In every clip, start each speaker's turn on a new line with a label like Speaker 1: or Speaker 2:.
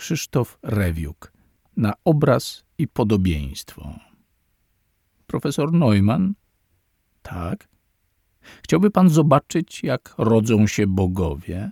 Speaker 1: Krzysztof Rewiuk. Na obraz i podobieństwo. Profesor Neumann? Tak. Chciałby pan zobaczyć, jak rodzą się bogowie?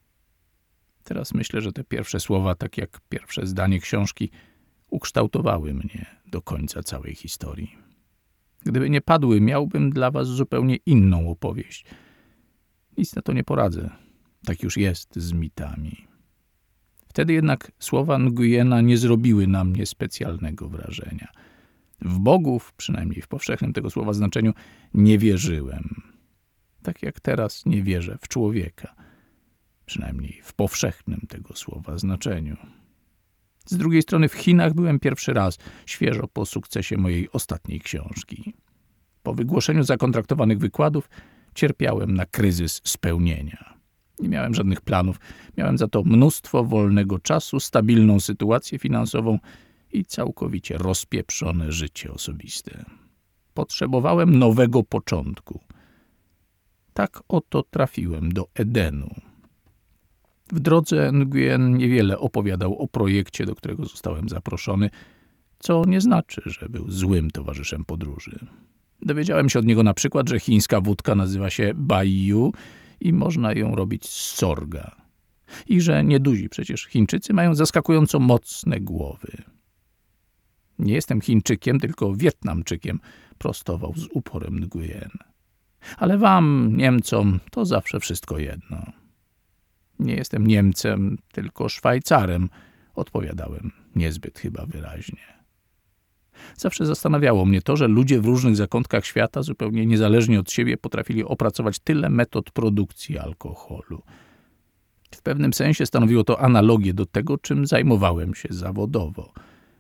Speaker 1: Teraz myślę, że te pierwsze słowa, tak jak pierwsze zdanie książki, ukształtowały mnie do końca całej historii. Gdyby nie padły, miałbym dla was zupełnie inną opowieść. Nic na to nie poradzę. Tak już jest z mitami. Wtedy jednak słowa Nguyena nie zrobiły na mnie specjalnego wrażenia. W bogów, przynajmniej w powszechnym tego słowa znaczeniu, nie wierzyłem. Tak jak teraz nie wierzę w człowieka. Przynajmniej w powszechnym tego słowa znaczeniu. Z drugiej strony w Chinach byłem pierwszy raz, świeżo po sukcesie mojej ostatniej książki. Po wygłoszeniu zakontraktowanych wykładów cierpiałem na kryzys spełnienia. Nie miałem żadnych planów, miałem za to mnóstwo wolnego czasu, stabilną sytuację finansową i całkowicie rozpieprzone życie osobiste. Potrzebowałem nowego początku. Tak oto trafiłem do Edenu. W drodze Nguyen niewiele opowiadał o projekcie, do którego zostałem zaproszony, co nie znaczy, że był złym towarzyszem podróży. Dowiedziałem się od niego na przykład, że chińska wódka nazywa się baiyu i można ją robić z sorga. I że nieduzi przecież Chińczycy mają zaskakująco mocne głowy. Nie jestem Chińczykiem, tylko Wietnamczykiem, prostował z uporem Nguyen. Ale wam, Niemcom, to zawsze wszystko jedno. Nie jestem Niemcem, tylko Szwajcarem, odpowiadałem niezbyt chyba wyraźnie. Zawsze zastanawiało mnie to, że ludzie w różnych zakątkach świata, zupełnie niezależnie od siebie, potrafili opracować tyle metod produkcji alkoholu. W pewnym sensie stanowiło to analogię do tego, czym zajmowałem się zawodowo.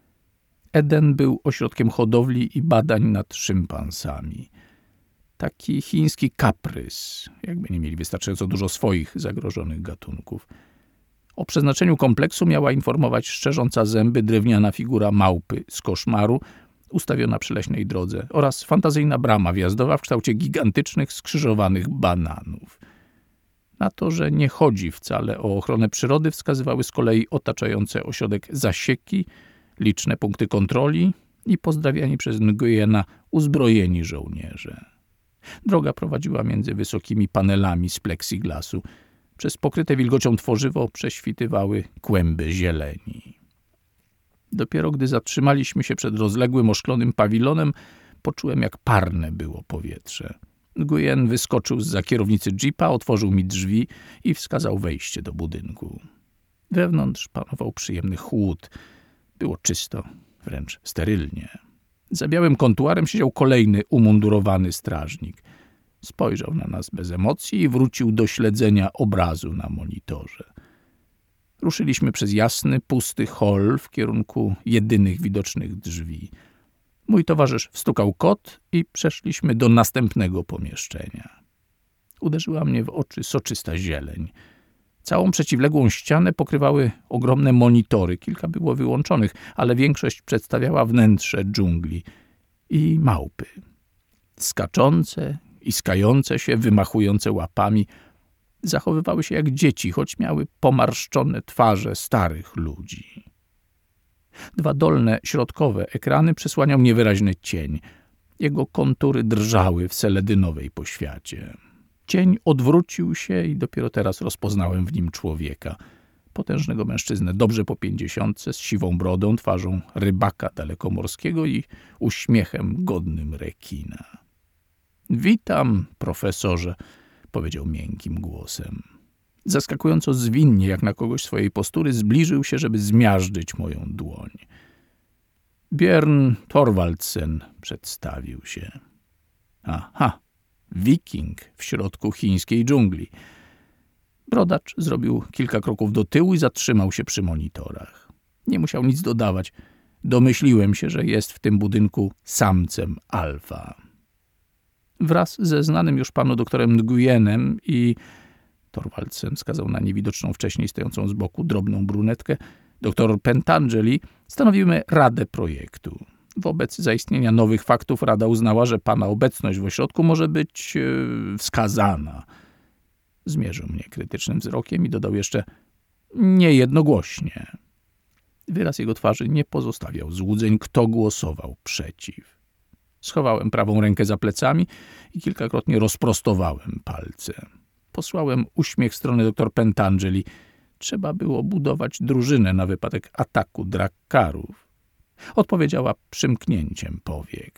Speaker 1: Eden był ośrodkiem hodowli i badań nad szympansami. Taki chiński kaprys, jakby nie mieli wystarczająco dużo swoich zagrożonych gatunków. O przeznaczeniu kompleksu miała informować szczerząca zęby drewniana figura małpy z koszmaru, ustawiona przy leśnej drodze, oraz fantazyjna brama wjazdowa w kształcie gigantycznych, skrzyżowanych bananów. Na to, że nie chodzi wcale o ochronę przyrody, wskazywały z kolei otaczające ośrodek zasieki, liczne punkty kontroli i pozdrawiani przez Nguyena uzbrojeni żołnierze. Droga prowadziła między wysokimi panelami z pleksiglasu. Przez pokryte wilgocią tworzywo prześwitywały kłęby zieleni. Dopiero gdy zatrzymaliśmy się przed rozległym, oszklonym pawilonem, poczułem, jak parne było powietrze. Nguyen wyskoczył zza kierownicy jeepa, otworzył mi drzwi i wskazał wejście do budynku. Wewnątrz panował przyjemny chłód. Było czysto, wręcz sterylnie. Za białym kontuarem siedział kolejny umundurowany strażnik. Spojrzał na nas bez emocji i wrócił do śledzenia obrazu na monitorze. Ruszyliśmy przez jasny, pusty hol w kierunku jedynych widocznych drzwi. Mój towarzysz wstukał kod i przeszliśmy do następnego pomieszczenia. Uderzyła mnie w oczy soczysta zieleń. Całą przeciwległą ścianę pokrywały ogromne monitory. Kilka było wyłączonych, ale większość przedstawiała wnętrze dżungli i małpy. Skaczące i skające się, wymachujące łapami, zachowywały się jak dzieci, choć miały pomarszczone twarze starych ludzi. Dwa dolne, środkowe ekrany przysłaniał niewyraźny cień. Jego kontury drżały w seledynowej poświacie. Cień odwrócił się i dopiero teraz rozpoznałem w nim człowieka. Potężnego mężczyznę, dobrze po 50, z siwą brodą, twarzą rybaka dalekomorskiego i uśmiechem godnym rekina. Witam, profesorze, powiedział miękkim głosem. Zaskakująco zwinnie, jak na kogoś swojej postury, zbliżył się, żeby zmiażdżyć moją dłoń. Björn Thorvaldsen przedstawił się. Aha, wiking w środku chińskiej dżungli. Brodacz zrobił kilka kroków do tyłu i zatrzymał się przy monitorach. Nie musiał nic dodawać. Domyśliłem się, że jest w tym budynku samcem alfa. Wraz ze znanym już panu doktorem Nguyenem i Thorvaldsen wskazał na niewidoczną wcześniej stojącą z boku drobną brunetkę, doktor Pentangeli, stanowimy radę projektu. Wobec zaistnienia nowych faktów rada uznała, że pana obecność w ośrodku może być wskazana. Zmierzył mnie krytycznym wzrokiem i dodał jeszcze niejednogłośnie. Wyraz jego twarzy nie pozostawiał złudzeń, kto głosował przeciw. Schowałem prawą rękę za plecami i kilkakrotnie rozprostowałem palce. Posłałem uśmiech w stronę dr Pentangeli. Trzeba było budować drużynę na wypadek ataku Drakkarów. Odpowiedziała przymknięciem powiek.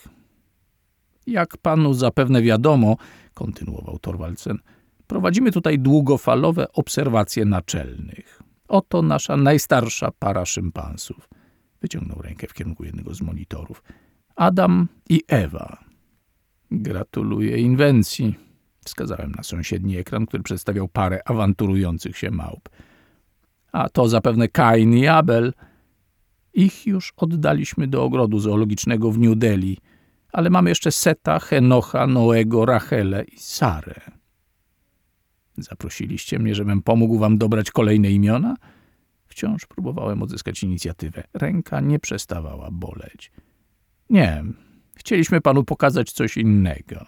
Speaker 1: Jak panu zapewne wiadomo, kontynuował Thorvaldsen, prowadzimy tutaj długofalowe obserwacje naczelnych. Oto nasza najstarsza para szympansów. Wyciągnął rękę w kierunku jednego z monitorów. Adam i Ewa. Gratuluję inwencji. Wskazałem na sąsiedni ekran, który przedstawiał parę awanturujących się małp. A to zapewne Kain i Abel. Ich już oddaliśmy do ogrodu zoologicznego w New Delhi, ale mamy jeszcze Seta, Henocha, Noego, Rachelę i Sarę. Zaprosiliście mnie, żebym pomógł wam dobrać kolejne imiona? Wciąż próbowałem odzyskać inicjatywę. Ręka nie przestawała boleć. Nie, chcieliśmy panu pokazać coś innego.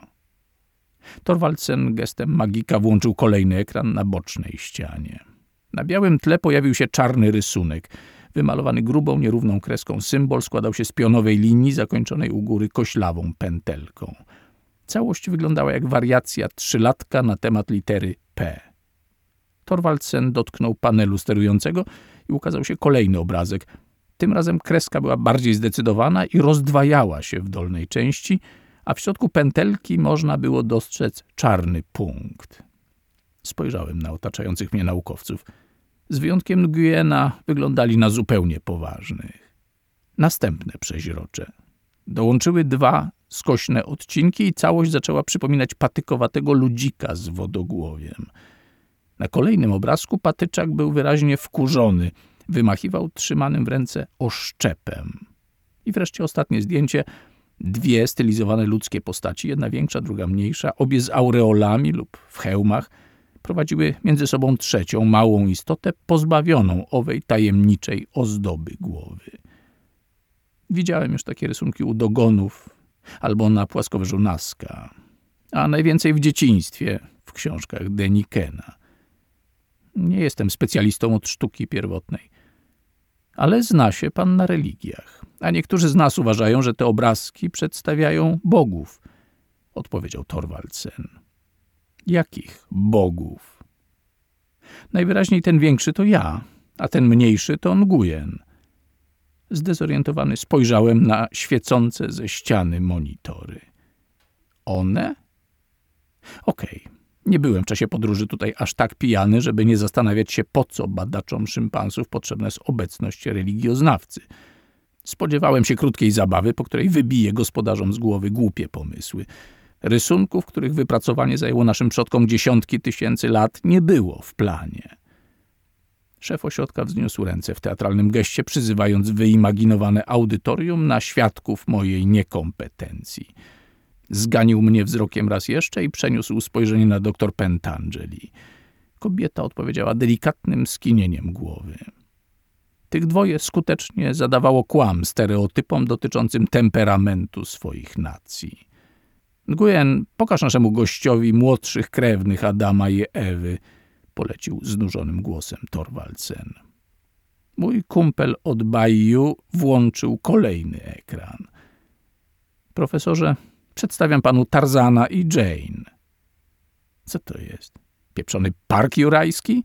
Speaker 1: Thorvaldsen gestem magika włączył kolejny ekran na bocznej ścianie. Na białym tle pojawił się czarny rysunek. Wymalowany grubą, nierówną kreską symbol składał się z pionowej linii zakończonej u góry koślawą pętelką. Całość wyglądała jak wariacja trzylatka na temat litery P. Thorvaldsen dotknął panelu sterującego i ukazał się kolejny obrazek. Tym razem kreska była bardziej zdecydowana i rozdwajała się w dolnej części, a w środku pętelki można było dostrzec czarny punkt. Spojrzałem na otaczających mnie naukowców. Z wyjątkiem Nguyena wyglądali na zupełnie poważnych. Następne przeźrocze. Dołączyły 2 skośne odcinki i całość zaczęła przypominać patykowatego ludzika z wodogłowiem. Na kolejnym obrazku patyczak był wyraźnie wkurzony. Wymachiwał trzymanym w ręce oszczepem. I wreszcie ostatnie zdjęcie. 2 stylizowane ludzkie postaci, jedna większa, druga mniejsza, obie z aureolami lub w hełmach, prowadziły między sobą trzecią, małą istotę pozbawioną owej tajemniczej ozdoby głowy. Widziałem już takie rysunki u Dogonów albo na płaskowyżu Nazca, a najwięcej w dzieciństwie w książkach Denikena. Nie jestem specjalistą od sztuki pierwotnej, ale zna się pan na religiach, a niektórzy z nas uważają, że te obrazki przedstawiają bogów, odpowiedział Thorvaldsen. Jakich bogów? Najwyraźniej ten większy to ja, a ten mniejszy to Nguyen. Zdezorientowany spojrzałem na świecące ze ściany monitory. One? Okej. Nie byłem w czasie podróży tutaj aż tak pijany, żeby nie zastanawiać się, po co badaczom szympansów potrzebna jest obecność religioznawcy. Spodziewałem się krótkiej zabawy, po której wybiję gospodarzom z głowy głupie pomysły. Rysunków, których wypracowanie zajęło naszym przodkom dziesiątki tysięcy lat, nie było w planie. Szef ośrodka wzniósł ręce w teatralnym geście, przyzywając wyimaginowane audytorium na świadków mojej niekompetencji. Zganił mnie wzrokiem raz jeszcze i przeniósł spojrzenie na dr Pentangeli. Kobieta odpowiedziała delikatnym skinieniem głowy. Tych 2 skutecznie zadawało kłam stereotypom dotyczącym temperamentu swoich nacji. Nguyen, pokaż naszemu gościowi młodszych krewnych Adama i Ewy, polecił znużonym głosem Thorvaldsen. Mój kumpel od Bayou włączył kolejny ekran. Profesorze, przedstawiam panu Tarzana i Jane. Co to jest? Pieprzony park jurajski?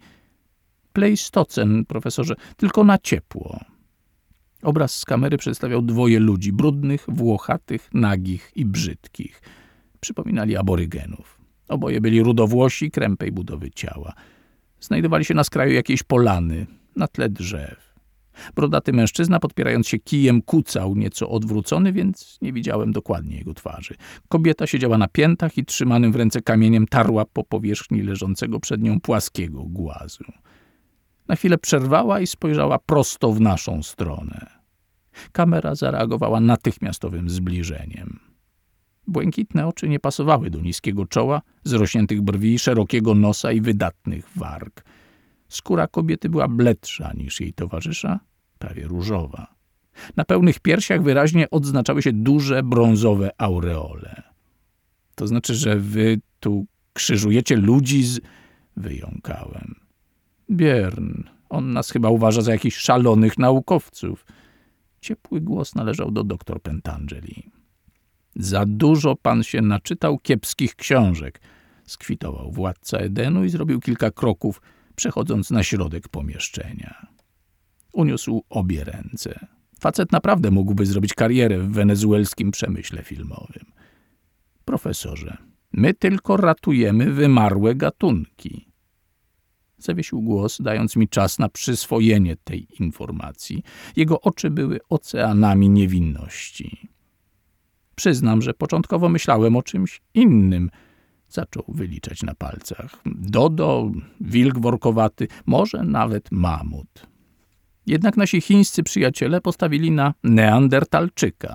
Speaker 1: Pleistocen, profesorze, tylko na ciepło. Obraz z kamery przedstawiał 2 ludzi, brudnych, włochatych, nagich i brzydkich. Przypominali aborygenów. Oboje byli rudowłosi, krępej budowy ciała. Znajdowali się na skraju jakiejś polany, na tle drzew. Brodaty mężczyzna, podpierając się kijem, kucał, nieco odwrócony, więc nie widziałem dokładnie jego twarzy. Kobieta siedziała na piętach i trzymanym w ręce kamieniem tarła po powierzchni leżącego przed nią płaskiego głazu. Na chwilę przerwała i spojrzała prosto w naszą stronę. Kamera zareagowała natychmiastowym zbliżeniem. Błękitne oczy nie pasowały do niskiego czoła, zrośniętych brwi, szerokiego nosa i wydatnych warg. Skóra kobiety była bledsza niż jej towarzysza, prawie różowa. Na pełnych piersiach wyraźnie odznaczały się duże, brązowe aureole. To znaczy, że wy tu krzyżujecie ludzi z... Wyjąkałem. Björn, On nas chyba uważa za jakichś szalonych naukowców. Ciepły głos należał do dr Pentangeli. Za dużo pan się naczytał kiepskich książek, skwitował władca Edenu i zrobił kilka kroków, przechodząc na środek pomieszczenia. Uniósł obie ręce. Facet naprawdę mógłby zrobić karierę w wenezuelskim przemyśle filmowym. Profesorze, my tylko ratujemy wymarłe gatunki. Zawiesił głos, dając mi czas na przyswojenie tej informacji. Jego oczy były oceanami niewinności. Przyznam, że początkowo myślałem o czymś innym. Zaczął wyliczać na palcach. Dodo, wilk workowaty, może nawet mamut. Jednak nasi chińscy przyjaciele postawili na neandertalczyka.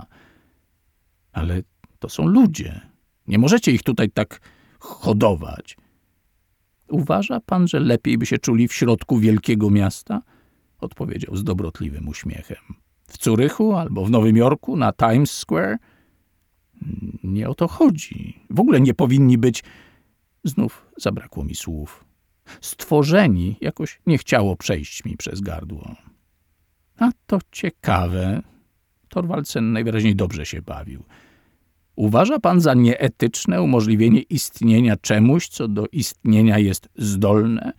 Speaker 1: Ale to są ludzie. Nie możecie ich tutaj tak hodować. Uważa pan, że lepiej by się czuli w środku wielkiego miasta? Odpowiedział z dobrotliwym uśmiechem. W Curychu albo w Nowym Jorku na Times Square? Nie o to chodzi. W ogóle nie powinni być... Znów zabrakło mi słów. Stworzeni jakoś nie chciało przejść mi przez gardło. A to ciekawe. Thorvaldsen najwyraźniej dobrze się bawił. Uważa pan za nieetyczne umożliwienie istnienia czemuś, co do istnienia jest zdolne?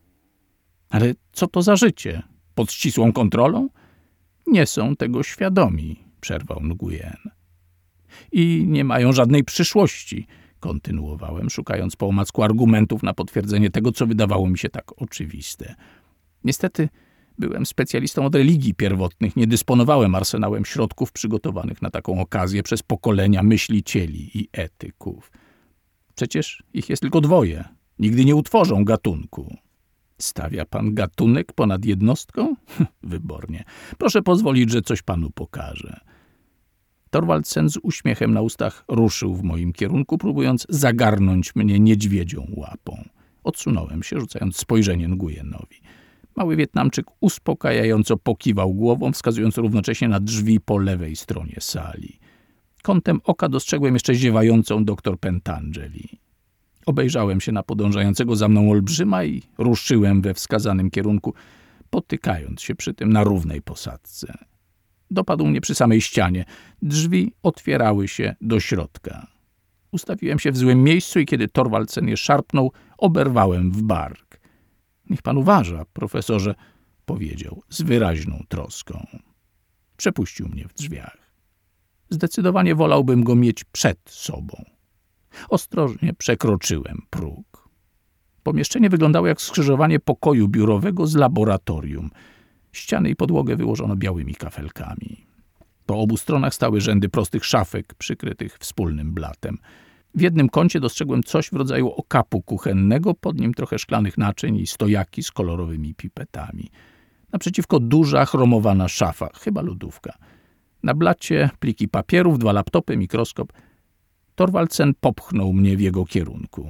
Speaker 1: Ale co to za życie? Pod ścisłą kontrolą? Nie są tego świadomi, przerwał Nguyen. I nie mają żadnej przyszłości, kontynuowałem, szukając po omacku argumentów na potwierdzenie tego, co wydawało mi się tak oczywiste. Niestety byłem specjalistą od religii pierwotnych, nie dysponowałem arsenałem środków przygotowanych na taką okazję przez pokolenia myślicieli i etyków. Przecież ich jest tylko 2. Nigdy nie utworzą gatunku. Stawia pan gatunek ponad jednostką? Wybornie. Proszę pozwolić, że coś panu pokażę. Thorvaldsen z uśmiechem na ustach ruszył w moim kierunku, próbując zagarnąć mnie niedźwiedzią łapą. Odsunąłem się, rzucając spojrzenie Nguyenowi. Mały Wietnamczyk uspokajająco pokiwał głową, wskazując równocześnie na drzwi po lewej stronie sali. Kątem oka dostrzegłem jeszcze ziewającą dr Pentangeli. Obejrzałem się na podążającego za mną olbrzyma i ruszyłem we wskazanym kierunku, potykając się przy tym na równej posadzce. Dopadł mnie przy samej ścianie. Drzwi otwierały się do środka. Ustawiłem się w złym miejscu i kiedy Thorvaldsen je szarpnął, oberwałem w bark. Niech pan uważa, profesorze, powiedział z wyraźną troską. Przepuścił mnie w drzwiach. Zdecydowanie wolałbym go mieć przed sobą. Ostrożnie przekroczyłem próg. Pomieszczenie wyglądało jak skrzyżowanie pokoju biurowego z laboratorium. Ściany i podłogę wyłożono białymi kafelkami. Po obu stronach stały rzędy prostych szafek przykrytych wspólnym blatem. W jednym kącie dostrzegłem coś w rodzaju okapu kuchennego, pod nim trochę szklanych naczyń i stojaki z kolorowymi pipetami. Naprzeciwko duża, chromowana szafa, chyba lodówka. Na blacie pliki papierów, 2 laptopy, mikroskop. Thorvaldsen popchnął mnie w jego kierunku.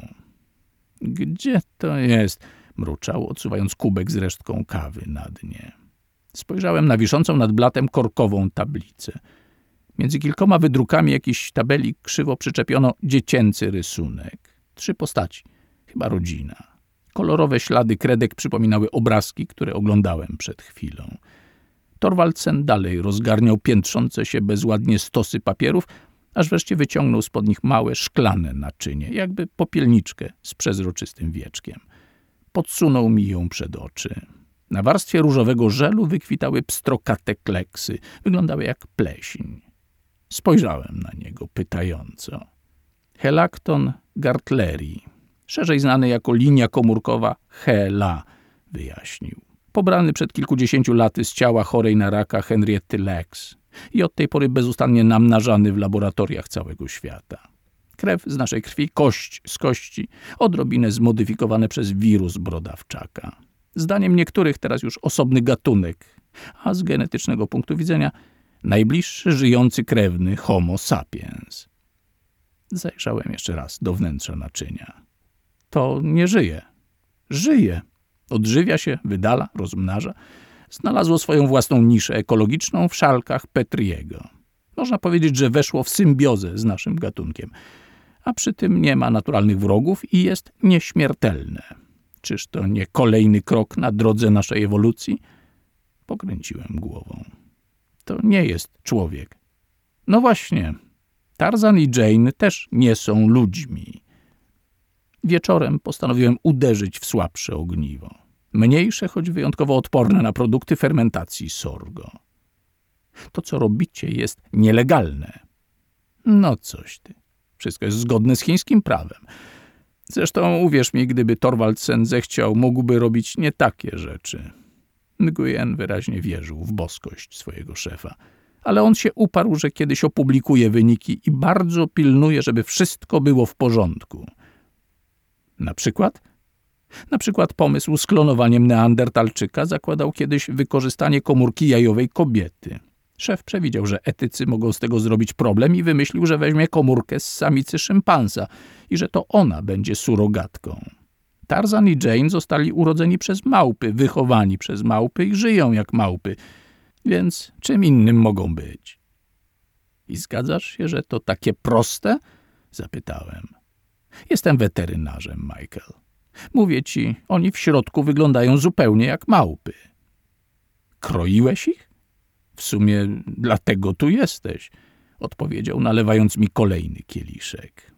Speaker 1: Gdzie to jest? Mruczał, odsuwając kubek z resztką kawy na dnie. Spojrzałem na wiszącą nad blatem korkową tablicę. Między kilkoma wydrukami jakichś tabeli krzywo przyczepiono dziecięcy rysunek. 3 postaci, chyba rodzina. Kolorowe ślady kredek przypominały obrazki, które oglądałem przed chwilą. Thorvaldsen dalej rozgarniał piętrzące się bezładnie stosy papierów, aż wreszcie wyciągnął spod nich małe, szklane naczynie, jakby popielniczkę z przezroczystym wieczkiem. Podsunął mi ją przed oczy. Na warstwie różowego żelu wykwitały pstrokate kleksy. Wyglądały jak pleśń. Spojrzałem na niego pytająco. Helakton gartleri, szerzej znany jako linia komórkowa Hela, wyjaśnił. Pobrany przed kilkudziesięciu laty z ciała chorej na raka Henrietty Lacks i od tej pory bezustannie namnażany w laboratoriach całego świata. Krew z naszej krwi, kość z kości, odrobinę zmodyfikowane przez wirus brodawczaka. Zdaniem niektórych teraz już osobny gatunek, a z genetycznego punktu widzenia najbliższy żyjący krewny Homo sapiens. Zajrzałem jeszcze raz do wnętrza naczynia. To nie żyje. Żyje. Odżywia się, wydala, rozmnaża. Znalazło swoją własną niszę ekologiczną w szalkach Petriego. Można powiedzieć, że weszło w symbiozę z naszym gatunkiem. A przy tym nie ma naturalnych wrogów i jest nieśmiertelne. Czyż to nie kolejny krok na drodze naszej ewolucji? Pokręciłem głową. To nie jest człowiek. No właśnie, Tarzan i Jane też nie są ludźmi. Wieczorem postanowiłem uderzyć w słabsze ogniwo. Mniejsze, choć wyjątkowo odporne na produkty fermentacji sorgo. To, co robicie, jest nielegalne. No coś ty. Wszystko jest zgodne z chińskim prawem. Zresztą uwierz mi, gdyby Thorvaldsen zechciał, mógłby robić nie takie rzeczy. Nguyen wyraźnie wierzył w boskość swojego szefa. Ale on się uparł, że kiedyś opublikuje wyniki i bardzo pilnuje, żeby wszystko było w porządku. Na przykład pomysł z klonowaniem Neandertalczyka zakładał kiedyś wykorzystanie komórki jajowej kobiety. Szef przewidział, że etycy mogą z tego zrobić problem i wymyślił, że weźmie komórkę z samicy szympansa i że to ona będzie surogatką. Tarzan i Jane zostali urodzeni przez małpy, wychowani przez małpy i żyją jak małpy, więc czym innym mogą być? I zgadzasz się, że to takie proste? Zapytałem. Jestem weterynarzem, Michael. Mówię ci, oni w środku wyglądają zupełnie jak małpy. Kroiłeś ich? W sumie dlatego tu jesteś, odpowiedział, nalewając mi kolejny kieliszek.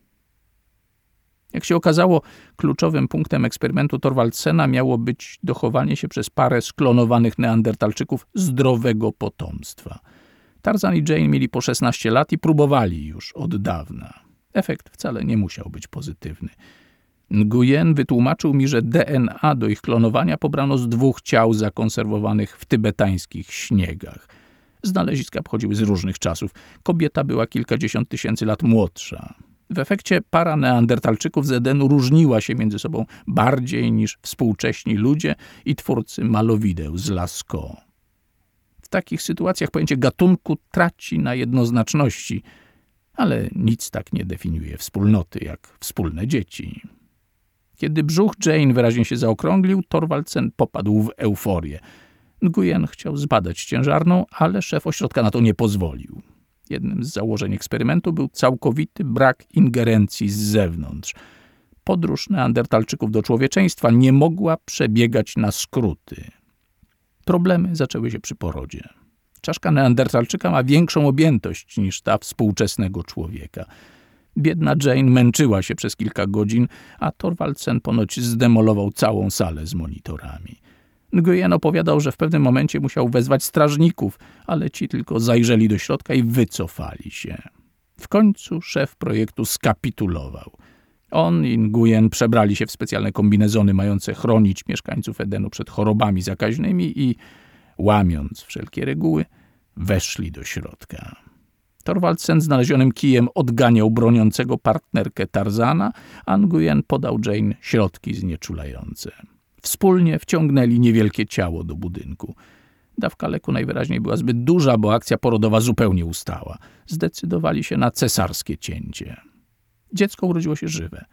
Speaker 1: Jak się okazało, kluczowym punktem eksperymentu Thorvaldsena miało być dochowanie się przez parę sklonowanych neandertalczyków zdrowego potomstwa. Tarzan i Jane mieli po 16 lat i próbowali już od dawna. Efekt wcale nie musiał być pozytywny. Nguyen wytłumaczył mi, że DNA do ich klonowania pobrano z 2 ciał zakonserwowanych w tybetańskich śniegach. Znaleziska pochodziły z różnych czasów. Kobieta była kilkadziesiąt tysięcy lat młodsza. W efekcie para neandertalczyków z Edenu różniła się między sobą bardziej niż współcześni ludzie i twórcy malowideł z Lascaux. W takich sytuacjach pojęcie gatunku traci na jednoznaczności, ale nic tak nie definiuje wspólnoty jak wspólne dzieci. Kiedy brzuch Jane wyraźnie się zaokrąglił, Thorvaldsen popadł w euforię. Nguyen chciał zbadać ciężarną, ale szef ośrodka na to nie pozwolił. Jednym z założeń eksperymentu był całkowity brak ingerencji z zewnątrz. Podróż neandertalczyków do człowieczeństwa nie mogła przebiegać na skróty. Problemy zaczęły się przy porodzie. Czaszka neandertalczyka ma większą objętość niż ta współczesnego człowieka. Biedna Jane męczyła się przez kilka godzin, a Thorvaldsen ponoć zdemolował całą salę z monitorami. Nguyen opowiadał, że w pewnym momencie musiał wezwać strażników, ale ci tylko zajrzeli do środka i wycofali się. W końcu szef projektu skapitulował. On i Nguyen przebrali się w specjalne kombinezony mające chronić mieszkańców Edenu przed chorobami zakaźnymi i, łamiąc wszelkie reguły, weszli do środka. Thorvaldsen znalezionym kijem odganiał broniącego partnerkę Tarzana, a Nguyen podał Jane środki znieczulające. Wspólnie wciągnęli niewielkie ciało do budynku. Dawka leku najwyraźniej była zbyt duża, bo akcja porodowa zupełnie ustała. Zdecydowali się na cesarskie cięcie. Dziecko urodziło się żywe.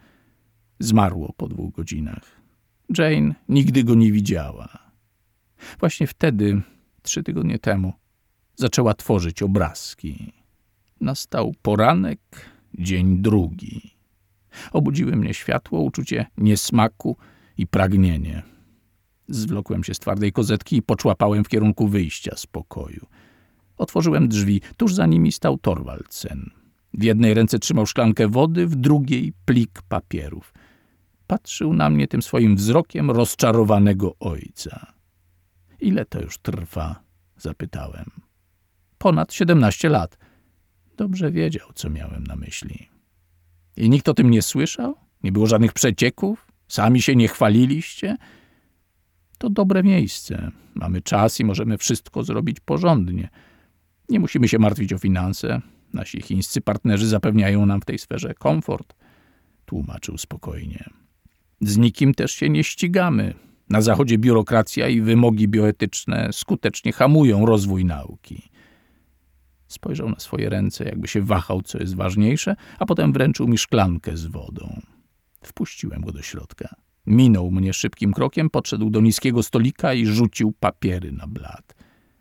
Speaker 1: Zmarło po 2 godzinach. Jane nigdy go nie widziała. Właśnie wtedy, 3 tygodnie temu, zaczęła tworzyć obrazki. Nastał poranek, dzień drugi. Obudziły mnie światło, uczucie niesmaku i pragnienie. Zwlokłem się z twardej kozetki i poczłapałem w kierunku wyjścia z pokoju. Otworzyłem drzwi. Tuż za nimi stał Thorvaldsen. W jednej ręce trzymał szklankę wody, w drugiej plik papierów. Patrzył na mnie tym swoim wzrokiem rozczarowanego ojca. Ile to już trwa? Zapytałem. Ponad 17 lat. Dobrze wiedział, co miałem na myśli. I nikt o tym nie słyszał? Nie było żadnych przecieków? Sami się nie chwaliliście? To dobre miejsce. Mamy czas i możemy wszystko zrobić porządnie. Nie musimy się martwić o finanse. Nasi chińscy partnerzy zapewniają nam w tej sferze komfort, tłumaczył spokojnie. Z nikim też się nie ścigamy. Na Zachodzie biurokracja i wymogi bioetyczne skutecznie hamują rozwój nauki. Spojrzał na swoje ręce, jakby się wahał, co jest ważniejsze, a potem wręczył mi szklankę z wodą. Wpuściłem go do środka. Minął mnie szybkim krokiem, podszedł do niskiego stolika i rzucił papiery na blat.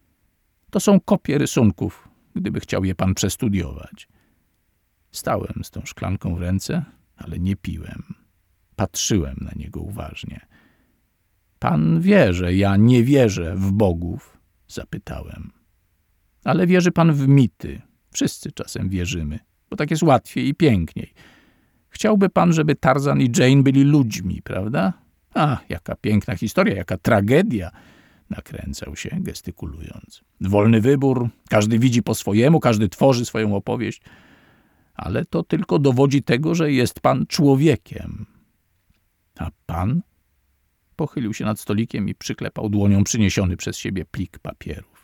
Speaker 1: To są kopie rysunków, gdyby chciał je pan przestudiować. Stałem z tą szklanką w ręce, ale nie piłem. Patrzyłem na niego uważnie. Pan wie, że ja nie wierzę w bogów? Zapytałem. Ale wierzy pan w mity. Wszyscy czasem wierzymy, bo tak jest łatwiej i piękniej. Chciałby pan, żeby Tarzan i Jane byli ludźmi, prawda? A, jaka piękna historia, jaka tragedia! Nakręcał się, gestykulując. Wolny wybór, każdy widzi po swojemu, każdy tworzy swoją opowieść. Ale to tylko dowodzi tego, że jest pan człowiekiem. A pan? Pochylił się nad stolikiem i przyklepał dłonią przyniesiony przez siebie plik papierów.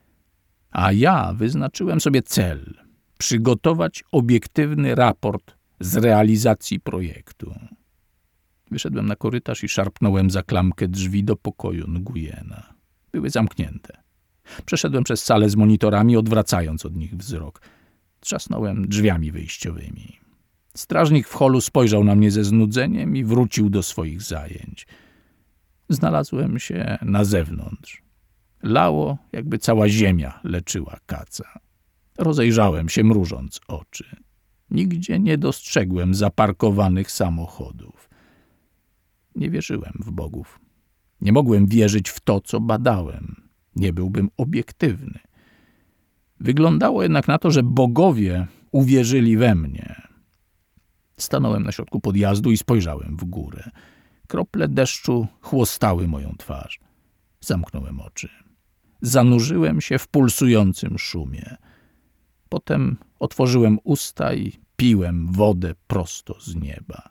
Speaker 1: A ja wyznaczyłem sobie cel – przygotować obiektywny raport z realizacji projektu. Wyszedłem na korytarz i szarpnąłem za klamkę drzwi do pokoju Nguyena. Były zamknięte. Przeszedłem przez salę z monitorami, odwracając od nich wzrok. Trzasnąłem drzwiami wyjściowymi. Strażnik w holu spojrzał na mnie ze znudzeniem i wrócił do swoich zajęć. Znalazłem się na zewnątrz. Lało, jakby cała ziemia leczyła kaca. Rozejrzałem się, mrużąc oczy. Nigdzie nie dostrzegłem zaparkowanych samochodów. Nie wierzyłem w bogów. Nie mogłem wierzyć w to, co badałem. Nie byłbym obiektywny. Wyglądało jednak na to, że bogowie uwierzyli we mnie. Stanąłem na środku podjazdu i spojrzałem w górę. Krople deszczu chłostały moją twarz. Zamknąłem oczy. Zanurzyłem się w pulsującym szumie. Potem otworzyłem usta i piłem wodę prosto z nieba.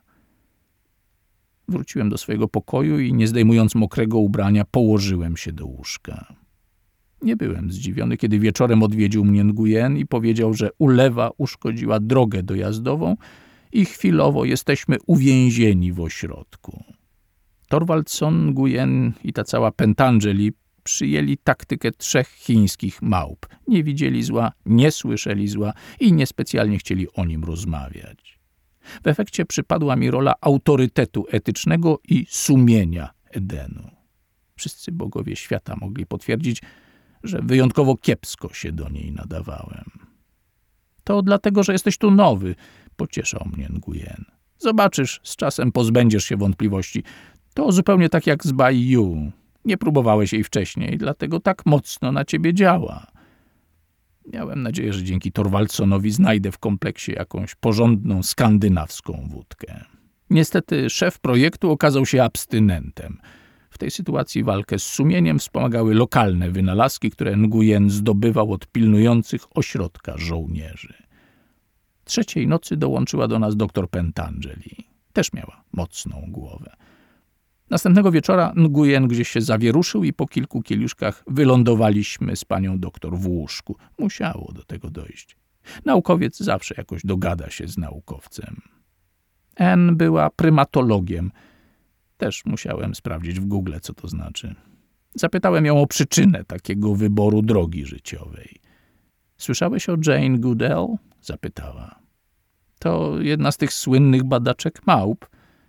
Speaker 1: Wróciłem do swojego pokoju i nie zdejmując mokrego ubrania, położyłem się do łóżka. Nie byłem zdziwiony, kiedy wieczorem odwiedził mnie Nguyen i powiedział, że ulewa uszkodziła drogę dojazdową i chwilowo jesteśmy uwięzieni w ośrodku. Thorwaldson, Nguyen i ta cała Pentangeli przyjęli taktykę 3 chińskich małp. Nie widzieli zła, nie słyszeli zła i niespecjalnie chcieli o nim rozmawiać. W efekcie przypadła mi rola autorytetu etycznego i sumienia Edenu. Wszyscy bogowie świata mogli potwierdzić, że wyjątkowo kiepsko się do niej nadawałem. To dlatego, że jesteś tu nowy, pocieszał mnie Nguyen. Zobaczysz, z czasem pozbędziesz się wątpliwości. To zupełnie tak jak z Bai Yu. Nie próbowałeś jej wcześniej, dlatego tak mocno na ciebie działa. Miałem nadzieję, że dzięki Thorwaldsonowi znajdę w kompleksie jakąś porządną skandynawską wódkę. Niestety szef projektu okazał się abstynentem. W tej sytuacji walkę z sumieniem wspomagały lokalne wynalazki, które Nguyen zdobywał od pilnujących ośrodka żołnierzy. 3. nocy dołączyła do nas doktor Pentangeli. Też miała mocną głowę. Następnego wieczora Nguyen gdzieś się zawieruszył i po kilku kieliszkach wylądowaliśmy z panią doktor w łóżku. Musiało do tego dojść. Naukowiec zawsze jakoś dogada się z naukowcem. Anne była prymatologiem. Też musiałem sprawdzić w Google, co to znaczy. Zapytałem ją o przyczynę takiego wyboru drogi życiowej. Słyszałeś o Jane Goodall? Zapytała. To jedna z tych słynnych badaczek małp.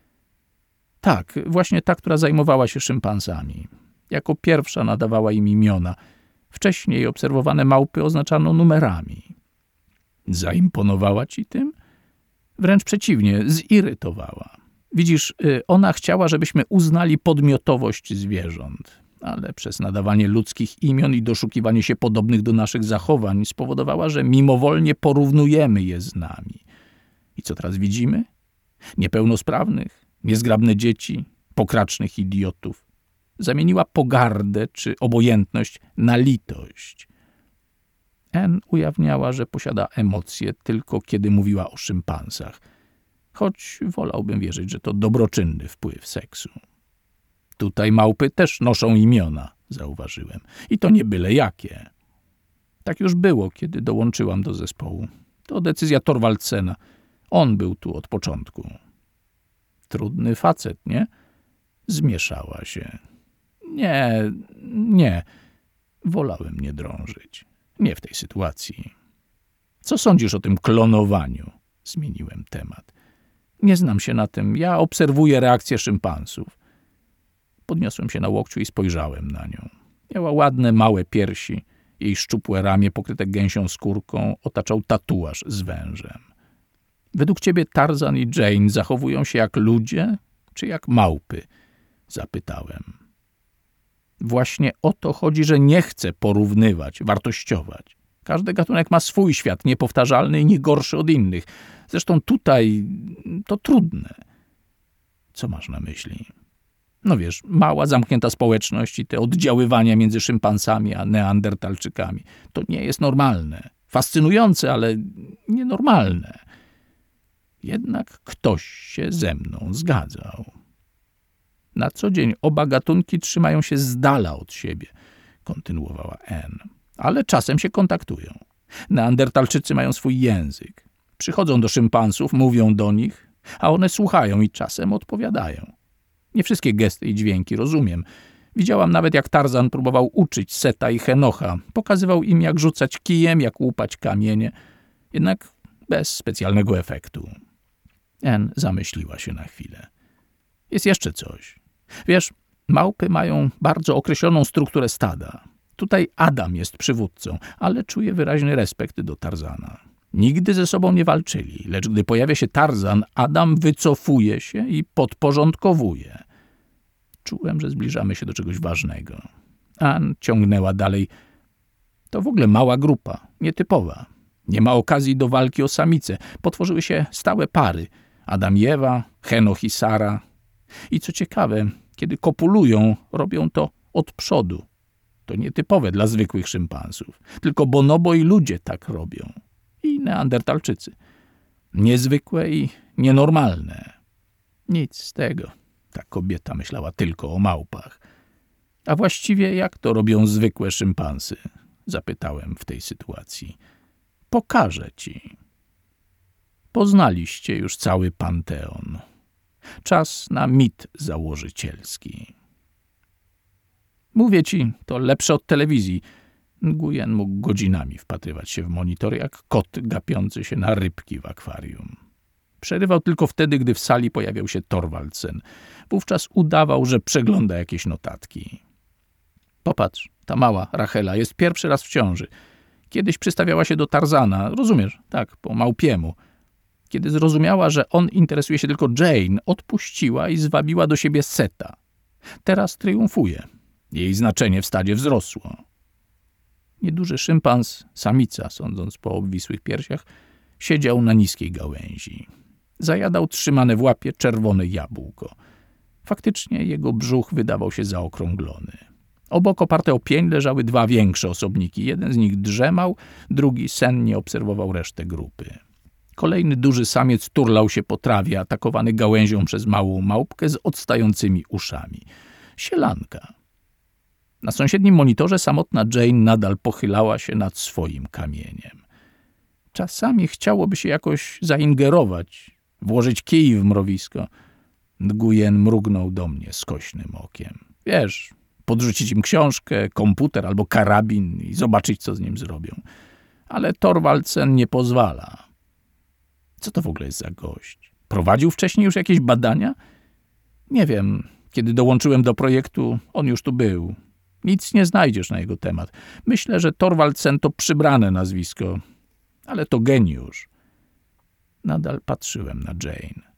Speaker 1: Tak, właśnie ta, która zajmowała się szympansami. Jako pierwsza nadawała im imiona. Wcześniej obserwowane małpy oznaczano numerami. Zaimponowała ci tym? Wręcz przeciwnie, zirytowała. Widzisz, ona chciała, żebyśmy uznali podmiotowość zwierząt, ale przez nadawanie ludzkich imion i doszukiwanie się podobnych do naszych zachowań spowodowała, że mimowolnie porównujemy je z nami. I co teraz widzimy? Niepełnosprawnych, niezgrabne dzieci, pokracznych idiotów. Zamieniła pogardę czy obojętność na litość. Anne ujawniała, że posiada emocje tylko kiedy mówiła o szympansach, choć wolałbym wierzyć, że to dobroczynny wpływ seksu. Tutaj małpy też noszą imiona, zauważyłem. I to nie byle jakie. Tak już było, kiedy dołączyłam do zespołu. To decyzja Thorwaldsena. On był tu od początku. Trudny facet, nie? Zmieszała się. Nie. Wolałem nie drążyć. Nie w tej sytuacji. Co sądzisz o tym klonowaniu? Zmieniłem temat. Nie znam się na tym. Ja obserwuję reakcję szympansów. Podniosłem się na łokciu i spojrzałem na nią. Miała ładne, małe piersi. Jej szczupłe ramię pokryte gęsią skórką otaczał tatuaż z wężem. Według ciebie Tarzan i Jane zachowują się jak ludzie, czy jak małpy? Zapytałem. Właśnie o to chodzi, że nie chcę porównywać, wartościować. Każdy gatunek ma swój świat, niepowtarzalny i nie gorszy od innych. Zresztą tutaj to trudne. Co masz na myśli? No wiesz, mała, zamknięta społeczność i te oddziaływania między szympansami a neandertalczykami. To nie jest normalne. Fascynujące, ale nienormalne. Jednak ktoś się ze mną zgadzał. Na co dzień oba gatunki trzymają się z dala od siebie, kontynuowała Anne. Ale czasem się kontaktują. Neandertalczycy mają swój język. Przychodzą do szympansów, mówią do nich, a one słuchają i czasem odpowiadają. Nie wszystkie gesty i dźwięki rozumiem. Widziałam nawet, jak Tarzan próbował uczyć Seta i Henocha. Pokazywał im, jak rzucać kijem, jak łupać kamienie. Jednak bez specjalnego efektu. Anne zamyśliła się na chwilę. Jest jeszcze coś. Wiesz, małpy mają bardzo określoną strukturę stada. Tutaj Adam jest przywódcą, ale czuje wyraźny respekt do Tarzana. Nigdy ze sobą nie walczyli, lecz gdy pojawia się Tarzan, Adam wycofuje się i podporządkowuje. Czułem, że zbliżamy się do czegoś ważnego. Anne ciągnęła dalej. To w ogóle mała grupa, nietypowa. Nie ma okazji do walki o samicę. Potworzyły się stałe pary. Adam i Ewa, Henoch i Sara. I co ciekawe, kiedy kopulują, robią to od przodu. To nietypowe dla zwykłych szympansów. Tylko bonobo i ludzie tak robią. I neandertalczycy. Niezwykłe i nienormalne. Nic z tego. Ta kobieta myślała tylko o małpach. A właściwie jak to robią zwykłe szympansy? Zapytałem w tej sytuacji. Pokażę ci. Poznaliście już cały panteon. Czas na mit założycielski. Mówię ci, to lepsze od telewizji. Nguyen mógł godzinami wpatrywać się w monitor, jak kot gapiący się na rybki w akwarium. Przerywał tylko wtedy, gdy w sali pojawiał się Thorvaldsen. Wówczas udawał, że przegląda jakieś notatki. Popatrz, ta mała Rachela jest pierwszy raz w ciąży. Kiedyś przystawiała się do Tarzana, rozumiesz, tak, po małpiemu. Kiedy zrozumiała, że on interesuje się tylko Jane, odpuściła i zwabiła do siebie Seta. Teraz triumfuje. Jej znaczenie w stadzie wzrosło. Nieduży szympans, samica, sądząc po obwisłych piersiach, siedział na niskiej gałęzi. Zajadał trzymane w łapie czerwone jabłko. Faktycznie jego brzuch wydawał się zaokrąglony. Obok, oparte o pień, leżały dwa większe osobniki. Jeden z nich drzemał, drugi sennie obserwował resztę grupy. Kolejny duży samiec turlał się po trawie, atakowany gałęzią przez małą małpkę z odstającymi uszami. Sielanka. Na sąsiednim monitorze samotna Jane nadal pochylała się nad swoim kamieniem. Czasami chciałoby się jakoś zaingerować, włożyć kij w mrowisko. Nguyen mrugnął do mnie skośnym okiem. Wiesz, podrzucić im książkę, komputer albo karabin i zobaczyć, co z nim zrobią. Ale Thorvaldsen nie pozwala. Co to w ogóle jest za gość? Prowadził wcześniej już jakieś badania? Nie wiem. Kiedy dołączyłem do projektu, on już tu był. Nic nie znajdziesz na jego temat. Myślę, że Thorvaldsen to przybrane nazwisko, ale to geniusz. Nadal patrzyłem na Jane.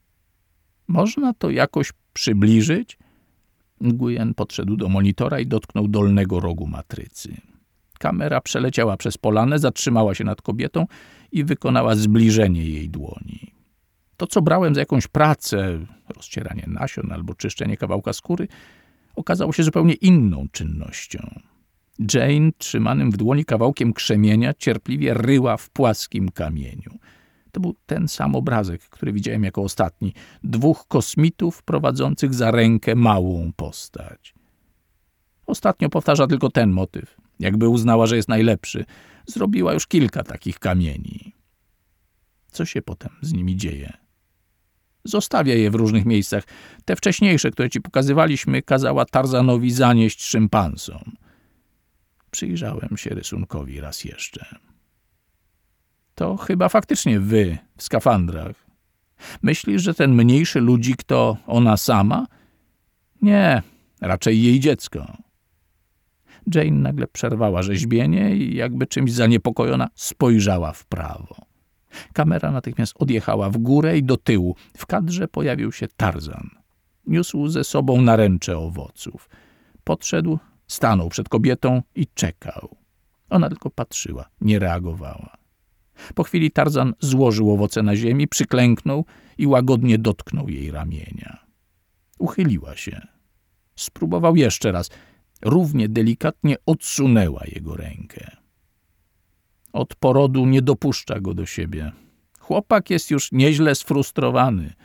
Speaker 1: Można to jakoś przybliżyć? Nguyen podszedł do monitora i dotknął dolnego rogu matrycy. Kamera przeleciała przez polanę, zatrzymała się nad kobietą i wykonała zbliżenie jej dłoni. To, co brałem za jakąś pracę, rozcieranie nasion albo czyszczenie kawałka skóry, okazało się zupełnie inną czynnością. Jane, trzymanym w dłoni kawałkiem krzemienia, cierpliwie ryła w płaskim kamieniu. To był ten sam obrazek, który widziałem jako ostatni. Dwóch kosmitów prowadzących za rękę małą postać. Ostatnio powtarza tylko ten motyw. Jakby uznała, że jest najlepszy. Zrobiła już kilka takich kamieni. Co się potem z nimi dzieje? Zostawia je w różnych miejscach. Te wcześniejsze, które ci pokazywaliśmy, kazała Tarzanowi zanieść szympansom. Przyjrzałem się rysunkowi raz jeszcze. To chyba faktycznie wy w skafandrach. Myślisz, że ten mniejszy ludzik to ona sama? Nie, raczej jej dziecko. Jane nagle przerwała rzeźbienie i jakby czymś zaniepokojona spojrzała w prawo. Kamera natychmiast odjechała w górę i do tyłu. W kadrze pojawił się Tarzan. Niósł ze sobą naręcze owoców. Podszedł, Stanął przed kobietą i czekał. Ona tylko patrzyła, nie reagowała. Po chwili Tarzan złożył owoce na ziemi, przyklęknął i łagodnie dotknął jej ramienia. Uchyliła się. Spróbował jeszcze raz. Równie delikatnie odsunęła jego rękę. Od porodu nie dopuszcza go do siebie. Chłopak jest już nieźle sfrustrowany.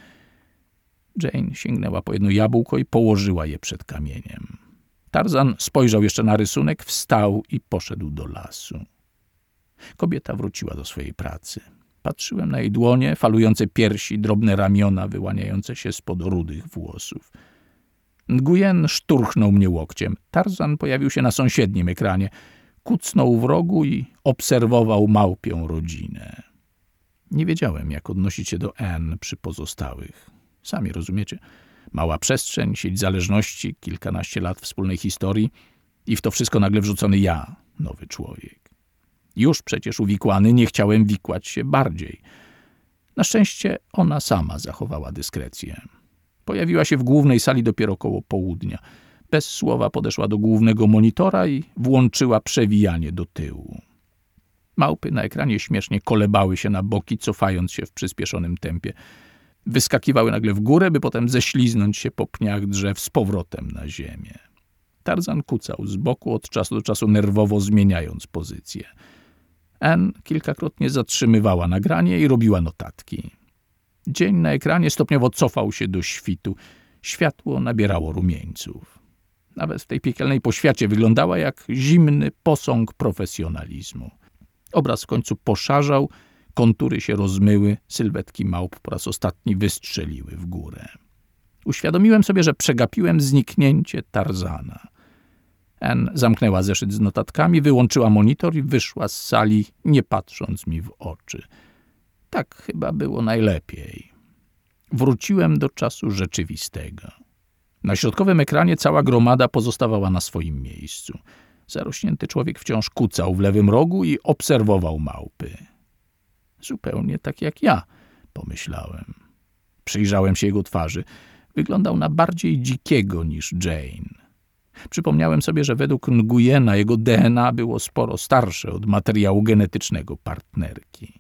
Speaker 1: Jane sięgnęła po jedno jabłko i położyła je przed kamieniem. Tarzan spojrzał jeszcze na rysunek, wstał i poszedł do lasu. Kobieta wróciła do swojej pracy. Patrzyłem na jej dłonie, falujące piersi, drobne ramiona wyłaniające się spod rudych włosów. Nguyen szturchnął mnie łokciem. Tarzan pojawił się na sąsiednim ekranie. Kucnął w rogu i obserwował małpią rodzinę. Nie wiedziałem, jak odnosić się do Anne przy pozostałych. Sami rozumiecie. Mała przestrzeń, sieć zależności, kilkanaście lat wspólnej historii i w to wszystko nagle wrzucony ja, nowy człowiek. Już przecież uwikłany, nie chciałem wikłać się bardziej. Na szczęście ona sama zachowała dyskrecję. Pojawiła się w głównej sali dopiero koło południa. Bez słowa podeszła do głównego monitora i włączyła przewijanie do tyłu. Małpy na ekranie śmiesznie kolebały się na boki, cofając się w przyspieszonym tempie. Wyskakiwały nagle w górę, by potem ześliznąć się po pniach drzew z powrotem na ziemię. Tarzan kucał z boku, od czasu do czasu nerwowo zmieniając pozycję. Anne kilkakrotnie zatrzymywała nagranie i robiła notatki. Dzień na ekranie stopniowo cofał się do świtu. Światło nabierało rumieńców. Nawet w tej piekielnej poświacie wyglądała jak zimny posąg profesjonalizmu. Obraz w końcu poszarzał, kontury się rozmyły, sylwetki małp po raz ostatni wystrzeliły w górę. Uświadomiłem sobie, że przegapiłem zniknięcie Tarzana. Anne zamknęła zeszyt z notatkami, wyłączyła monitor i wyszła z sali, nie patrząc mi w oczy. Tak chyba było najlepiej. Wróciłem do czasu rzeczywistego. Na środkowym ekranie cała gromada pozostawała na swoim miejscu. Zarośnięty człowiek wciąż kucał w lewym rogu i obserwował małpy. Zupełnie tak jak ja, pomyślałem. Przyjrzałem się jego twarzy. Wyglądał na bardziej dzikiego niż Jane. Przypomniałem sobie, że według Nguyena jego DNA było sporo starsze od materiału genetycznego partnerki.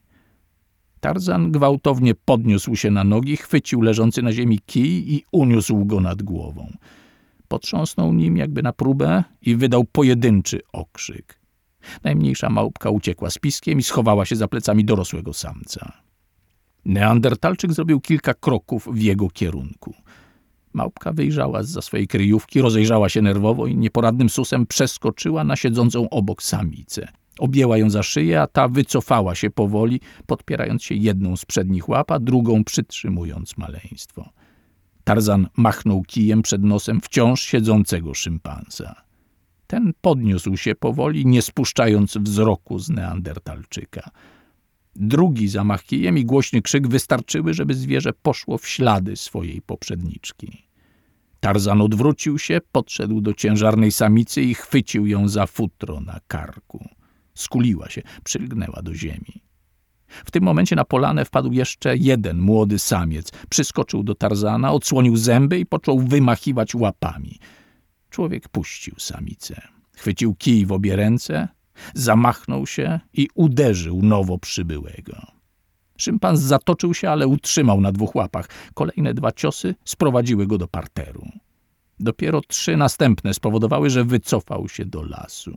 Speaker 1: Tarzan gwałtownie podniósł się na nogi, chwycił leżący na ziemi kij i uniósł go nad głową. Potrząsnął nim jakby na próbę i wydał pojedynczy okrzyk. Najmniejsza małpka uciekła z piskiem i schowała się za plecami dorosłego samca. Neandertalczyk zrobił kilka kroków w jego kierunku. Małpka wyjrzała zza swojej kryjówki, rozejrzała się nerwowo i nieporadnym susem przeskoczyła na siedzącą obok samicę. Objęła ją za szyję, a ta wycofała się powoli, podpierając się jedną z przednich łap, a drugą przytrzymując maleństwo. Tarzan machnął kijem przed nosem wciąż siedzącego szympansa. Ten podniósł się powoli, nie spuszczając wzroku z Neandertalczyka. Drugi zamach kijem i głośny krzyk wystarczyły, żeby zwierzę poszło w ślady swojej poprzedniczki. Tarzan odwrócił się, podszedł do ciężarnej samicy i chwycił ją za futro na karku. Skuliła się, przylgnęła do ziemi. W tym momencie na polanę wpadł jeszcze jeden młody samiec. Przyskoczył do Tarzana, odsłonił zęby i począł wymachiwać łapami. Człowiek puścił samicę. Chwycił kij w obie ręce, zamachnął się i uderzył nowo przybyłego. Szympans zatoczył się, ale utrzymał na dwóch łapach. Kolejne 2 ciosy sprowadziły go do parteru. Dopiero 3 następne spowodowały, że wycofał się do lasu.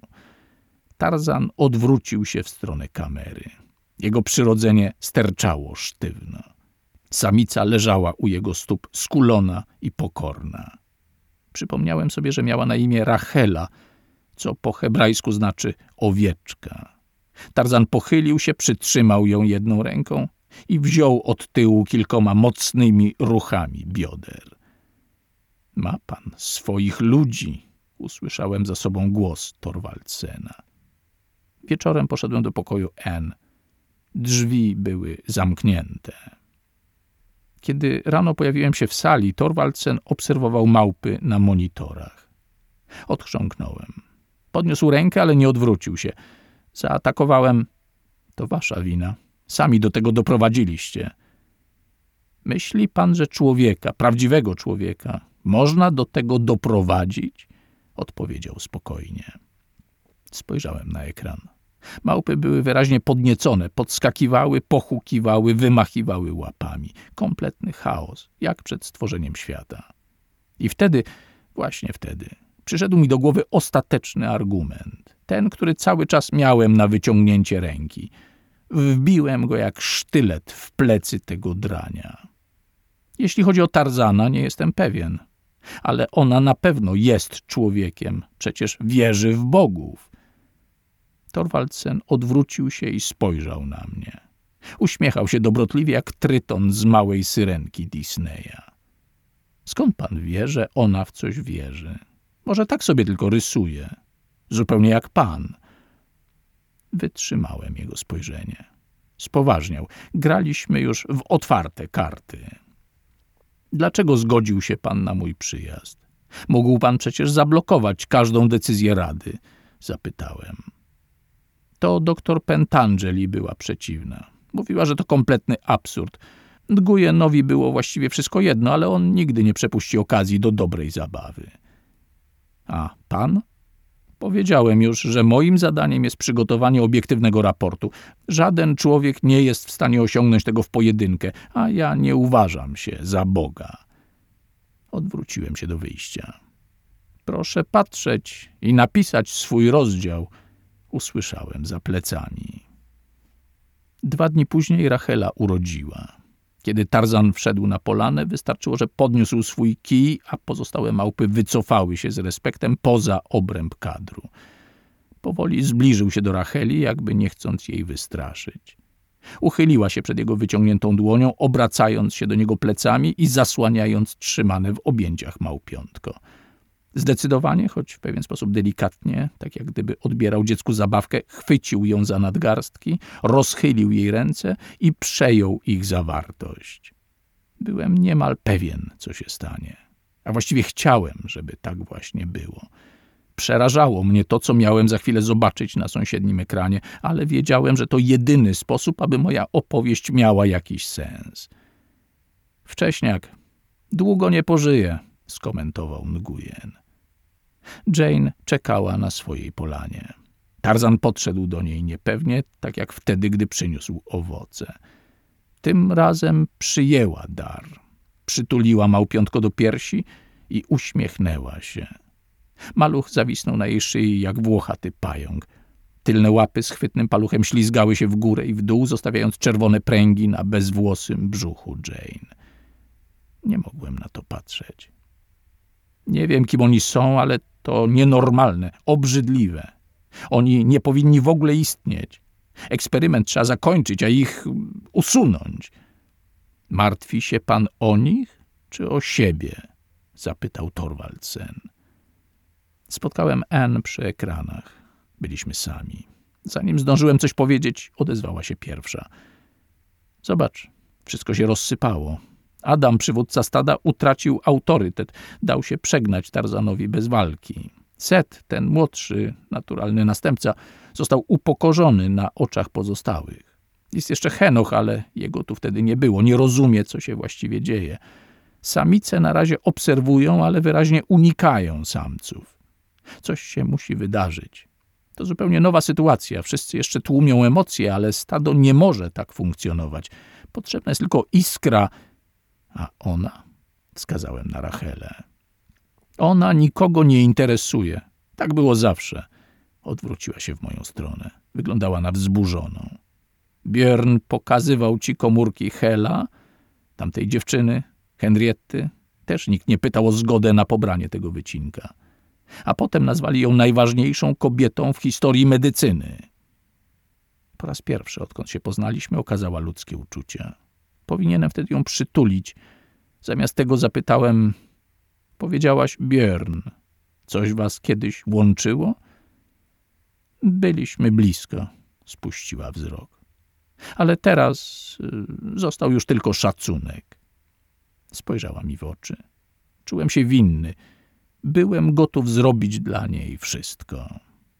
Speaker 1: Tarzan odwrócił się w stronę kamery. Jego przyrodzenie sterczało sztywno. Samica leżała u jego stóp, skulona i pokorna. Przypomniałem sobie, że miała na imię Rachela, co po hebrajsku znaczy owieczka. Tarzan pochylił się, przytrzymał ją jedną ręką i wziął od tyłu kilkoma mocnymi ruchami bioder. Ma pan swoich ludzi, usłyszałem za sobą głos Thorvaldsena. Wieczorem poszedłem do pokoju Anne. Drzwi były zamknięte. Kiedy rano pojawiłem się w sali, Thorvaldsen obserwował małpy na monitorach. Odchrząknąłem. Podniósł rękę, ale nie odwrócił się. Zaatakowałem. To wasza wina. Sami do tego doprowadziliście. Myśli pan, że człowieka, prawdziwego człowieka, można do tego doprowadzić? odpowiedział spokojnie. Spojrzałem na ekran. Małpy były wyraźnie podniecone, podskakiwały, pochukiwały, wymachiwały łapami. Kompletny chaos, jak przed stworzeniem świata. I wtedy, właśnie wtedy, przyszedł mi do głowy ostateczny argument. Ten, który cały czas miałem na wyciągnięcie ręki. Wbiłem go jak sztylet w plecy tego drania. Jeśli chodzi o Tarzana, nie jestem pewien. Ale ona na pewno jest człowiekiem. Przecież wierzy w bogów. Thorwaldsen odwrócił się i spojrzał na mnie. Uśmiechał się dobrotliwie jak Tryton z małej syrenki Disneya. Skąd pan wie, że ona w coś wierzy? Może tak sobie tylko rysuje. Zupełnie jak pan. Wytrzymałem jego spojrzenie. Spoważniał. Graliśmy już w otwarte karty. Dlaczego zgodził się pan na mój przyjazd? Mógł pan przecież zablokować każdą decyzję Rady, zapytałem. To doktor Pentangeli była przeciwna. Mówiła, że to kompletny absurd. Nguyenowi było właściwie wszystko jedno, ale on nigdy nie przepuści okazji do dobrej zabawy. A pan? Powiedziałem już, że moim zadaniem jest przygotowanie obiektywnego raportu. Żaden człowiek nie jest w stanie osiągnąć tego w pojedynkę, a ja nie uważam się za Boga. Odwróciłem się do wyjścia. Proszę patrzeć i napisać swój rozdział, usłyszałem za plecami. 2 dni później Rachela urodziła. Kiedy Tarzan wszedł na polanę, wystarczyło, że podniósł swój kij, a pozostałe małpy wycofały się z respektem poza obręb kadru. Powoli zbliżył się do Racheli, jakby nie chcąc jej wystraszyć. Uchyliła się przed jego wyciągniętą dłonią, obracając się do niego plecami i zasłaniając trzymane w objęciach małpiątko. Zdecydowanie, choć w pewien sposób delikatnie, tak jak gdyby odbierał dziecku zabawkę, chwycił ją za nadgarstki, rozchylił jej ręce i przejął ich zawartość. Byłem niemal pewien, co się stanie. A właściwie chciałem, żeby tak właśnie było. Przerażało mnie to, co miałem za chwilę zobaczyć na sąsiednim ekranie, ale wiedziałem, że to jedyny sposób, aby moja opowieść miała jakiś sens. Wcześniak długo nie pożyje, skomentował Nguyen. Jane czekała na swojej polanie. Tarzan podszedł do niej niepewnie, tak jak wtedy, gdy przyniósł owoce. Tym razem przyjęła dar. Przytuliła małpiątko do piersi i uśmiechnęła się. Maluch zawisnął na jej szyi jak włochaty pająk. Tylne łapy z chwytnym paluchem ślizgały się w górę i w dół, zostawiając czerwone pręgi na bezwłosym brzuchu Jane. Nie mogłem na to patrzeć. Nie wiem, kim oni są, ale to nienormalne, obrzydliwe. Oni nie powinni w ogóle istnieć. Eksperyment trzeba zakończyć, a ich usunąć. Martwi się pan o nich, czy o siebie? Zapytał Thorwaldsen. Spotkałem Anne przy ekranach. Byliśmy sami. Zanim zdążyłem coś powiedzieć, odezwała się pierwsza. Zobacz, wszystko się rozsypało. Adam, przywódca stada, utracił autorytet. Dał się przegnać Tarzanowi bez walki. Set, ten młodszy, naturalny następca, został upokorzony na oczach pozostałych. Jest jeszcze Henoch, ale jego tu wtedy nie było. Nie rozumie, co się właściwie dzieje. Samice na razie obserwują, ale wyraźnie unikają samców. Coś się musi wydarzyć. To zupełnie nowa sytuacja. Wszyscy jeszcze tłumią emocje, ale stado nie może tak funkcjonować. Potrzebna jest tylko iskra. A ona? Wskazałem na Rachelę. Ona nikogo nie interesuje. Tak było zawsze. Odwróciła się w moją stronę. Wyglądała na wzburzoną. Björn pokazywał ci komórki Hela, tamtej dziewczyny, Henrietty. Też nikt nie pytał o zgodę na pobranie tego wycinka. A potem nazwali ją najważniejszą kobietą w historii medycyny. Po raz pierwszy, odkąd się poznaliśmy, okazała ludzkie uczucia. Powinienem wtedy ją przytulić. Zamiast tego zapytałem, powiedziałaś Björn, coś was kiedyś łączyło? Byliśmy blisko, spuściła wzrok. Ale teraz został już tylko szacunek. Spojrzała mi w oczy. Czułem się winny. Byłem gotów zrobić dla niej wszystko.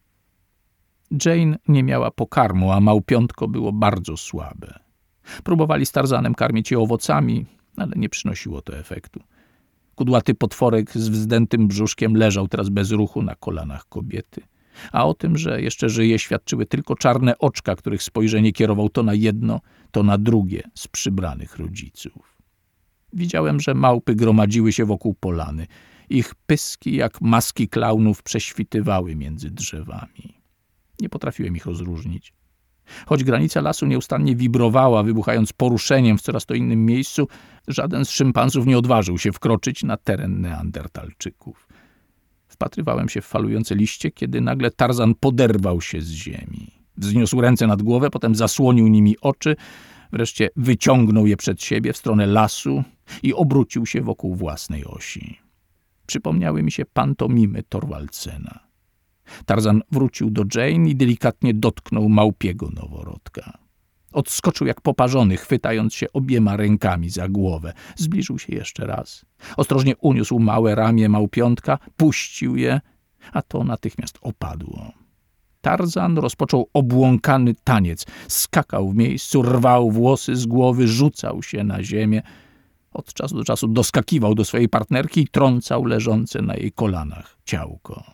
Speaker 1: Jane nie miała pokarmu, a małpiątko było bardzo słabe. Próbowali z Tarzanem karmić je owocami, ale nie przynosiło to efektu. Kudłaty potworek z wzdętym brzuszkiem leżał teraz bez ruchu na kolanach kobiety. A o tym, że jeszcze żyje, świadczyły tylko czarne oczka, których spojrzenie kierował to na jedno, to na drugie z przybranych rodziców. Widziałem, że małpy gromadziły się wokół polany. Ich pyski jak maski klaunów prześwitywały między drzewami. Nie potrafiłem ich rozróżnić. Choć granica lasu nieustannie wibrowała, wybuchając poruszeniem w coraz to innym miejscu, żaden z szympansów nie odważył się wkroczyć na teren neandertalczyków. Wpatrywałem się w falujące liście, kiedy nagle Tarzan poderwał się z ziemi. Wzniósł ręce nad głowę, potem zasłonił nimi oczy, wreszcie wyciągnął je przed siebie w stronę lasu i obrócił się wokół własnej osi. Przypomniały mi się pantomimy Thorwaldsena. Tarzan wrócił do Jane i delikatnie dotknął małpiego noworodka. Odskoczył jak poparzony, chwytając się obiema rękami za głowę. Zbliżył się jeszcze raz. Ostrożnie uniósł małe ramię małpiątka, puścił je, a to natychmiast opadło. Tarzan rozpoczął obłąkany taniec. Skakał w miejscu, rwał włosy z głowy, rzucał się na ziemię. Od czasu do czasu doskakiwał do swojej partnerki i trącał leżące na jej kolanach ciałko.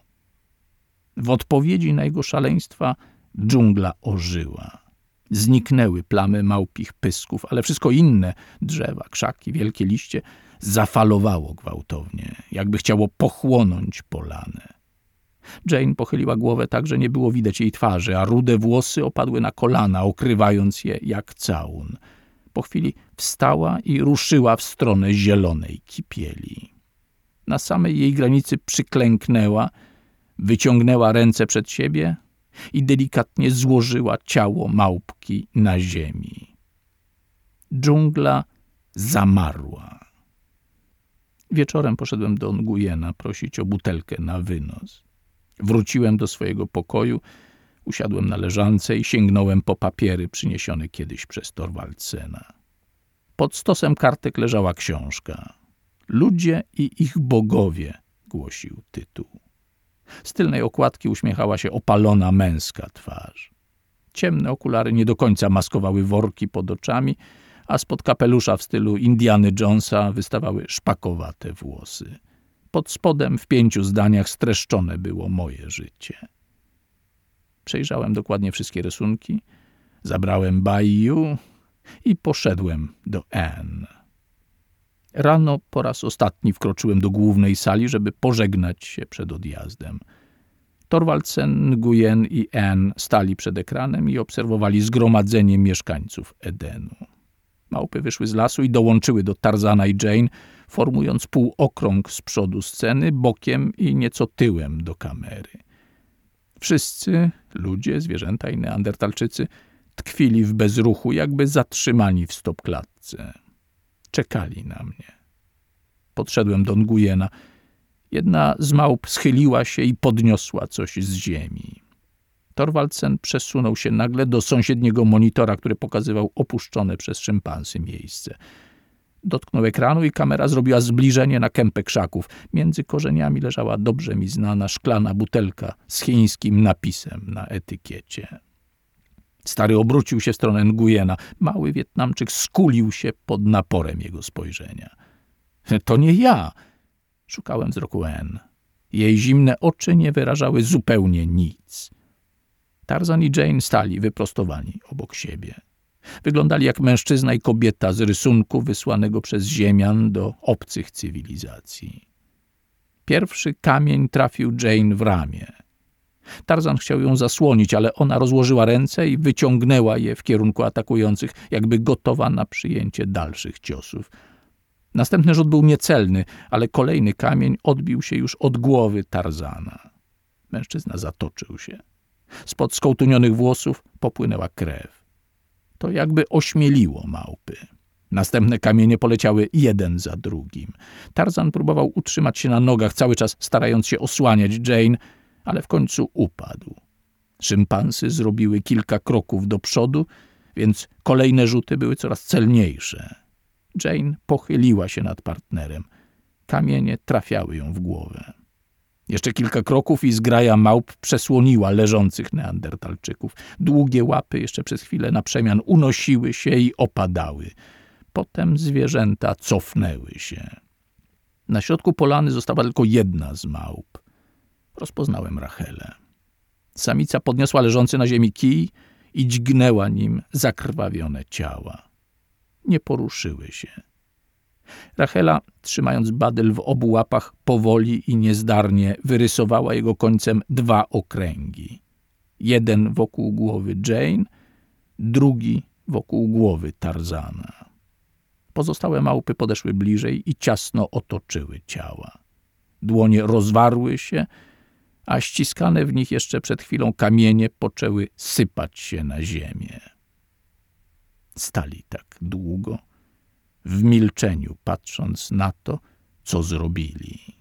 Speaker 1: W odpowiedzi na jego szaleństwa dżungla ożyła. Zniknęły plamy małpich pysków, ale wszystko inne, drzewa, krzaki, wielkie liście, zafalowało gwałtownie, jakby chciało pochłonąć polanę. Jane pochyliła głowę tak, że nie było widać jej twarzy, a rude włosy opadły na kolana, okrywając je jak całun. Po chwili wstała i ruszyła w stronę zielonej kipieli. Na samej jej granicy przyklęknęła, wyciągnęła ręce przed siebie i delikatnie złożyła ciało małpki na ziemi. Dżungla zamarła. Wieczorem poszedłem do Nguyena prosić o butelkę na wynos. Wróciłem do swojego pokoju, usiadłem na leżance i sięgnąłem po papiery przyniesione kiedyś przez Thorwaldsena. Pod stosem kartek leżała książka. Ludzie i ich bogowie, głosił tytuł. Z tylnej okładki uśmiechała się opalona męska twarz. Ciemne okulary nie do końca maskowały worki pod oczami, a spod kapelusza w stylu Indiany Jonesa wystawały szpakowate włosy. Pod spodem w 5 zdaniach streszczone było moje życie. Przejrzałem dokładnie wszystkie rysunki, zabrałem Bayou i poszedłem do Anne. Rano po raz ostatni wkroczyłem do głównej sali, żeby pożegnać się przed odjazdem. Thorwaldsen, Nguyen i Anne stali przed ekranem i obserwowali zgromadzenie mieszkańców Edenu. Małpy wyszły z lasu i dołączyły do Tarzana i Jane, formując półokrąg z przodu sceny, bokiem i nieco tyłem do kamery. Wszyscy, ludzie, zwierzęta i neandertalczycy, tkwili w bezruchu, jakby zatrzymani w stopklatce. Czekali na mnie. Podszedłem do Nguyena. Jedna z małp schyliła się i podniosła coś z ziemi. Thorwaldsen przesunął się nagle do sąsiedniego monitora, który pokazywał opuszczone przez szympansy miejsce. Dotknął ekranu i kamera zrobiła zbliżenie na kępę krzaków. Między korzeniami leżała dobrze mi znana szklana butelka z chińskim napisem na etykiecie. Stary obrócił się w stronę Nguyena. Mały Wietnamczyk skulił się pod naporem jego spojrzenia. To nie ja! Szukałem wzroku Anne. Jej zimne oczy nie wyrażały zupełnie nic. Tarzan i Jane stali wyprostowani obok siebie. Wyglądali jak mężczyzna i kobieta z rysunku wysłanego przez ziemian do obcych cywilizacji. Pierwszy kamień trafił Jane w ramię. Tarzan chciał ją zasłonić, ale ona rozłożyła ręce i wyciągnęła je w kierunku atakujących, jakby gotowa na przyjęcie dalszych ciosów. Następny rzut był niecelny, ale kolejny kamień odbił się już od głowy Tarzana. Mężczyzna zatoczył się. Spod skołtunionych włosów popłynęła krew. To jakby ośmieliło małpy. Następne kamienie poleciały jeden za drugim. Tarzan próbował utrzymać się na nogach, cały czas starając się osłaniać Jane, ale w końcu upadł. Szympansy zrobiły kilka kroków do przodu, więc kolejne rzuty były coraz celniejsze. Jane pochyliła się nad partnerem. Kamienie trafiały ją w głowę. Jeszcze kilka kroków i zgraja małp przesłoniła leżących neandertalczyków. Długie łapy jeszcze przez chwilę na przemian unosiły się i opadały. Potem zwierzęta cofnęły się. Na środku polany została tylko jedna z małp. Rozpoznałem Rachelę. Samica podniosła leżący na ziemi kij i dźgnęła nim zakrwawione ciała. Nie poruszyły się. Rachela, trzymając badyl w obu łapach, powoli i niezdarnie wyrysowała jego końcem 2 okręgi. Jeden wokół głowy Jane, drugi wokół głowy Tarzana. Pozostałe małpy podeszły bliżej i ciasno otoczyły ciała. Dłonie rozwarły się, a ściskane w nich jeszcze przed chwilą kamienie poczęły sypać się na ziemię. Stali tak długo, w milczeniu patrząc na to, co zrobili.